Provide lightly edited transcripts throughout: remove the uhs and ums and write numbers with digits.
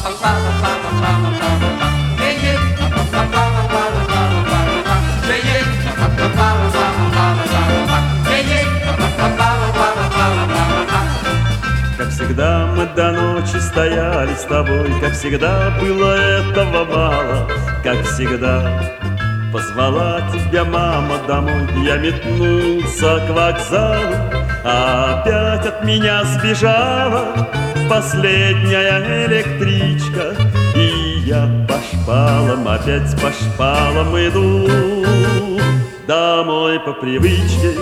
Как всегда мы до ночи стояли с тобой, как всегда было этого мало, как всегда позвала тебя мама домой. Я метнулся к вокзалу, а опять от меня сбежала последняя электричка. И я по шпалам, опять по шпалам иду домой по привычке.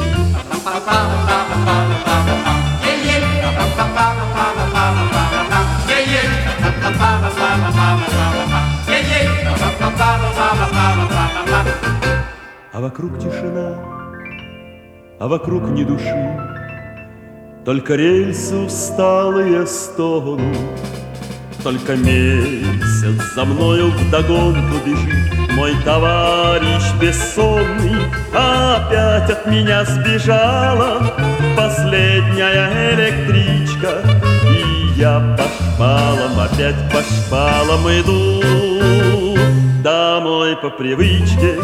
А вокруг тишина, а вокруг ни души, только рельсы усталые стонут, только месяц за мною вдогонку бежит мой товарищ бессонный. Опять от меня сбежала последняя электричка, и я по шпалам, опять по шпалам иду домой по привычке.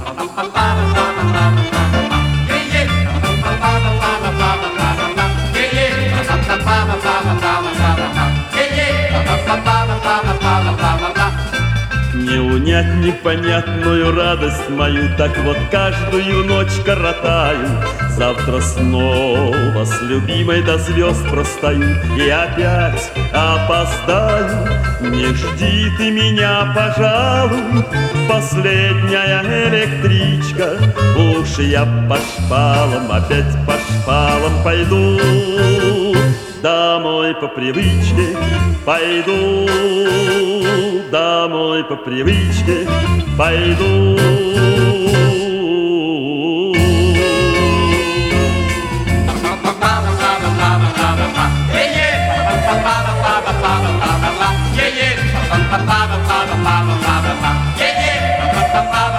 Не унять непонятную радость мою, так вот каждую ночь коротаю. Завтра снова с любимой до звезд простою и опять опоздаю. Не жди ты меня, пожалуй, последняя электричка. Уж я по шпалам, опять по шпалам пойду домой по привычке, пойду домой по привычке, пойду. Yeah, yeah.